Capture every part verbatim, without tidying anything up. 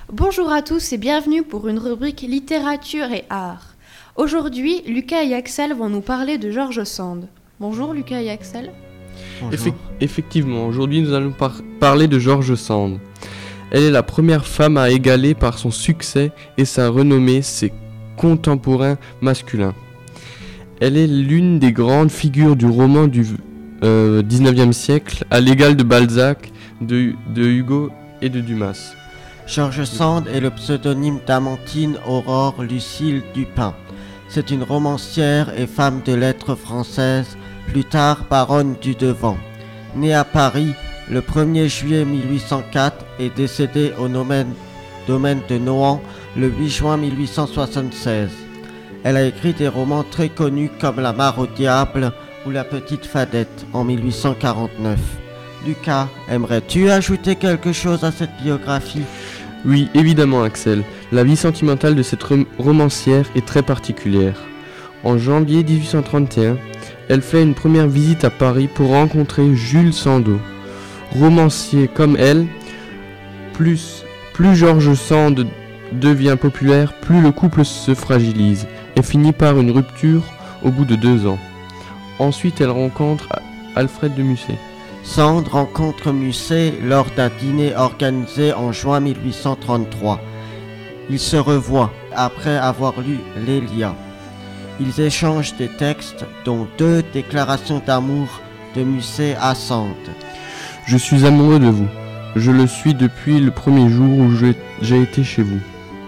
Bonjour à tous et bienvenue pour une rubrique littérature et art. Aujourd'hui, Lucas et Axel vont nous parler de George Sand. Bonjour Lucas et Axel. Effect- effectivement, aujourd'hui nous allons par- parler de George Sand. Elle est la première femme à égaler par son succès et sa renommée ses contemporains masculins. Elle est l'une des grandes figures du roman du euh, dix-neuvième siècle, à l'égal de Balzac, de, de Hugo et de Dumas. George Sand est le pseudonyme d'Amantine Aurore Lucille Dupin. C'est une romancière et femme de lettres française, plus tard baronne du Devant. Née à Paris le premier juillet mille huit cent quatre et décédée au domaine, domaine de Nohant le huit juin mille huit cent soixante-seize. Elle a écrit des romans très connus comme La Mare au diable ou La Petite Fadette en mille huit cent quarante-neuf. Lucas, aimerais-tu ajouter quelque chose à cette biographie ? Oui, évidemment Axel. La vie sentimentale de cette rom- romancière est très particulière. En janvier dix-huit cent trente et un, elle fait une première visite à Paris pour rencontrer Jules Sandeau. Romancier comme elle, plus, plus George Sand devient populaire, plus le couple se fragilise et finit par une rupture au bout de deux ans. Ensuite, elle rencontre Alfred de Musset. Sand rencontre Musset lors d'un dîner organisé en juin mille huit cent trente-trois. Ils se revoient après avoir lu l'Élia. Ils échangent des textes, dont deux déclarations d'amour de Musset à Sand. Je suis amoureux de vous. Je le suis depuis le premier jour où j'ai, j'ai été chez vous.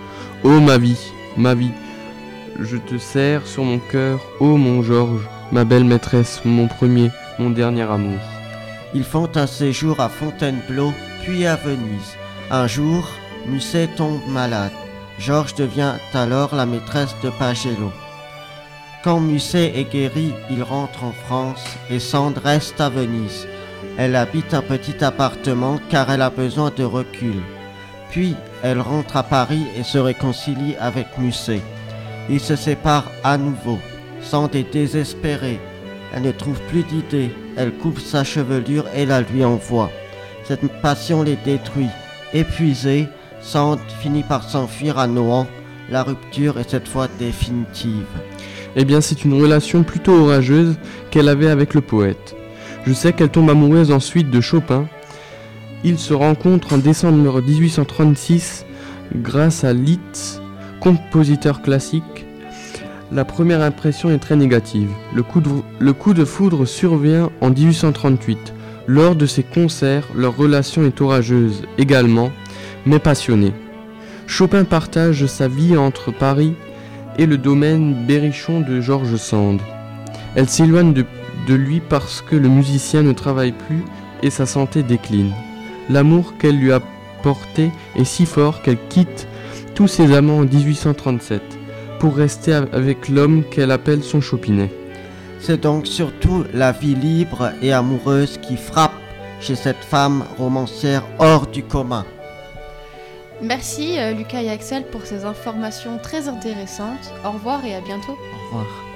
Ô ma vie, ma vie, je te serre sur mon cœur, ô mon Georges, ma belle maîtresse, mon premier, mon dernier amour. Ils font un séjour à Fontainebleau, puis à Venise. Un jour, Musset tombe malade. Georges devient alors la maîtresse de Pagello. Quand Musset est guéri, il rentre en France et Sand reste à Venise. Elle habite un petit appartement car elle a besoin de recul. Puis, elle rentre à Paris et se réconcilie avec Musset. Ils se séparent à nouveau. Sand est désespérée. Elle ne trouve plus d'idées. Elle coupe sa chevelure et la lui envoie. Cette passion les détruit. Épuisée, Sand finit par s'enfuir à Nohant. La rupture est cette fois définitive. Eh bien, c'est une relation plutôt orageuse qu'elle avait avec le poète. Je sais qu'elle tombe amoureuse ensuite de Chopin. Ils se rencontrent en décembre dix-huit cent trente-six grâce à Liszt, compositeur classique. La première impression est très négative. Le coup de, le coup de foudre survient en dix-huit cent trente-huit. Lors de ces concerts, leur relation est orageuse également, mais passionnée. Chopin partage sa vie entre Paris et le domaine berrichon de George Sand. Elle s'éloigne de, de lui parce que le musicien ne travaille plus et sa santé décline. L'amour qu'elle lui a porté est si fort qu'elle quitte tous ses amants en dix-huit cent trente-sept. Pour rester avec l'homme qu'elle appelle son chopinet. C'est donc surtout la vie libre et amoureuse qui frappe chez cette femme romancière hors du commun. Merci euh, Lucas et Axel pour ces informations très intéressantes. Au revoir et à bientôt. Au revoir.